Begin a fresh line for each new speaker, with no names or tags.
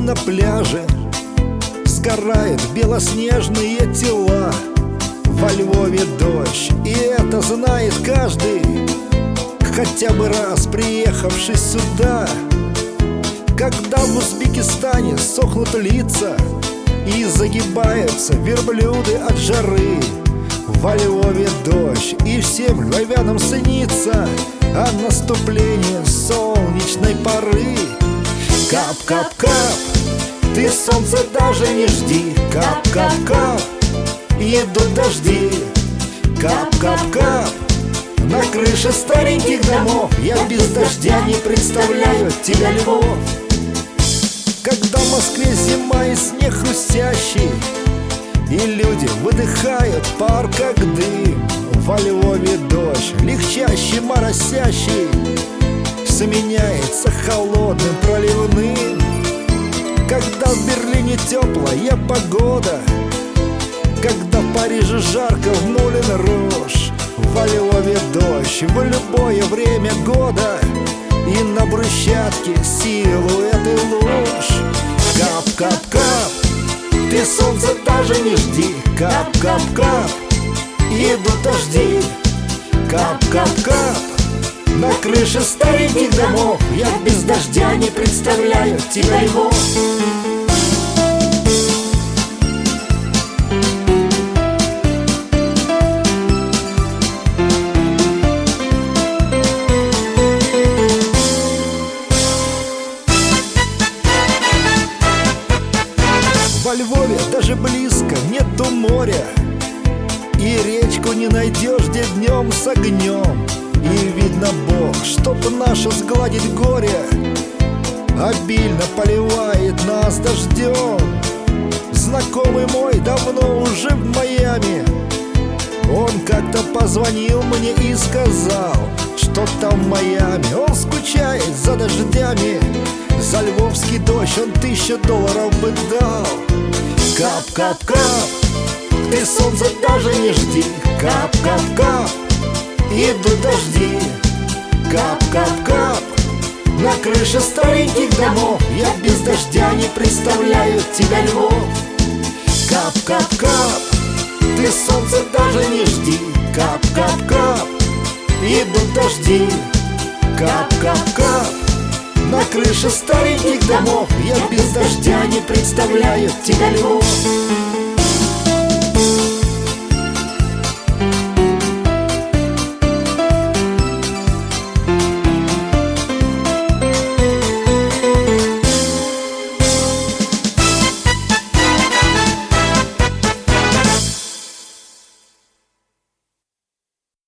на пляже сгорают белоснежные тела. Во Львове дождь, и это знает каждый, хотя бы раз приехавший сюда. Когда в Узбекистане сохнут лица и загибаются верблюды от жары, во Львове дождь, и всем львовянам снится о наступлении солнечной поры. Кап-кап-кап, ты солнце даже не жди. Кап-кап-кап, идут дожди. Кап-кап-кап, на крыше стареньких домов я без дождя не представляю тебя, Львов. Когда в Москве зима и снег хрустящий, и люди выдыхают пар, как дым, во Львове дождь, легчащий, моросящий, сменяется холодным проливным. Когда в Берлине теплая погода, когда в Париже жарко, в Мулен-Руж, во Львове дождь в любое время года, и на брусчатке силуэты луж. Кап-кап-кап, ты солнце даже не жди. Кап-кап-кап, идут дожди. Кап-кап-кап, на крыше стареньких домов я без дождя не представляю тебя, Львов. Во Львове даже близко нету моря, и речку не найдешь, где днем с огнем. И видно, Бог, чтоб наше сгладить горе, обильно поливает нас дождем. Знакомый мой давно уже в Майами, он как-то позвонил мне и сказал, что там в Майами он скучает за дождями. За львовский дождь он $1000 бы дал. Кап-кап-кап, ты солнце даже не жди. Кап-кап-кап, идут дожди. Кап-кап-кап, на крыше стареньких домов я без дождя не представляю тебя, Львов. Кап-кап-кап, ты солнце даже не жди. Кап-кап-кап, идут дожди. Кап-кап-кап, на крыше стареньких домов я без дождя не представляю тебя, Львов.